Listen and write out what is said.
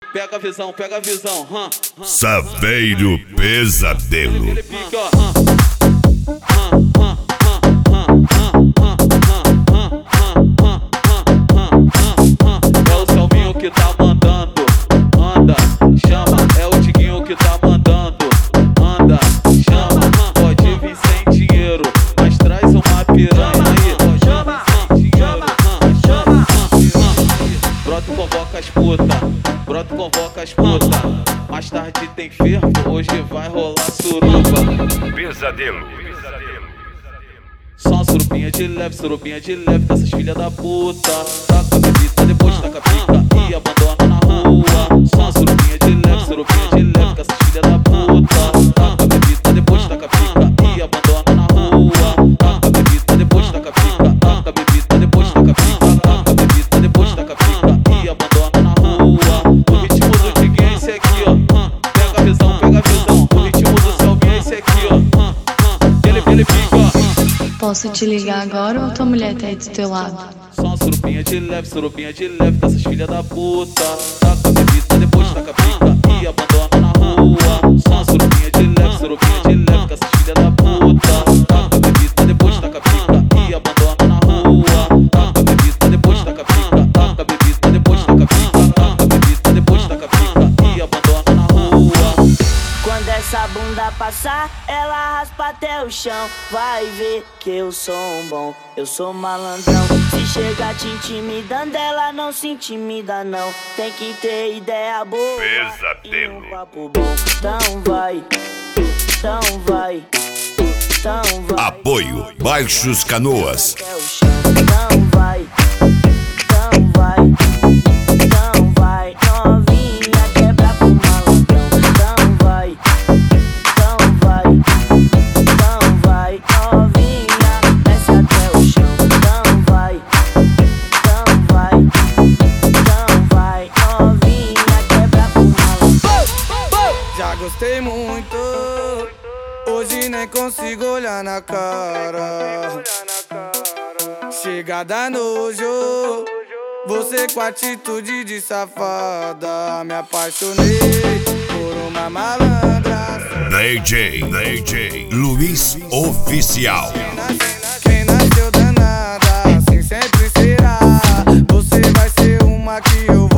Pega a visão, pega a visão. Saveiro Pesadelo. Ele pica, ó. É o Selminho que tá mandando, anda, chama. É o Diguinho que tá mandando, anda, chama. Pode vir sem dinheiro, mas traz uma piranha aí. Chama, Brota e convoca as puta, brota e convoca as puta. Mais tarde tem fervo, hoje vai rolar suruba. Pesadelo. Só uma surubinha de leve com essas filha da puta. Taca a bebida, depois taca a pica e abandona na rua. Só uma surubinha de leve com essas filha da puta. Taca a bebida, depois taca a pica e abandona na rua. Taca a bebida, depois taca a pica, taca a bebida, depois taca a pica, taca a bebida, depois taca a pica e abandona na rua. O ritmo do Diguinho é esse aqui, ó. Pega a visão, pega a visão. O ritmo do Selminho é esse aqui, ó. Ele pica, ó. Posso te ligar agora ou tua mulher tá aí do teu lado? Só uma surubinha de leve com essas filha da puta. Taca a bebida, depois taca a pica e abandona na rua. Só uma surubinha de leve com essas filha da puta. Taca a bebida, depois taca a pica e abandona na rua. Taca a bebida, depois taca a pica, taca a bebida, depois taca a pica, taca a bebida, depois taca a pica e abandona na rua. quando essa bunda passar, ela raspa até o chão. Vai ver que eu sou um bom, eu sou malandrão. Se chegar te intimidando, ela não se intimida não. Tem que ter ideia boa e um papo bom. Então vai, então vai, então vai. Apoio Baixos Canoas. Até o chão. Então vai, então vai, então vai. Novinha quebra pro malandrão. Então vai, então vai, então vai. Novinha desce até o chão. Então vai, então vai, então vai. Novinha quebra pro malandrão. Já gostei muito, hoje nem consigo olhar na cara. Chega da nojo, você com atitude de safada. Me apaixonei por uma malandra. DJ Luiz Oficial. Quem nasceu danada, assim sempre será. Você vai ser uma que eu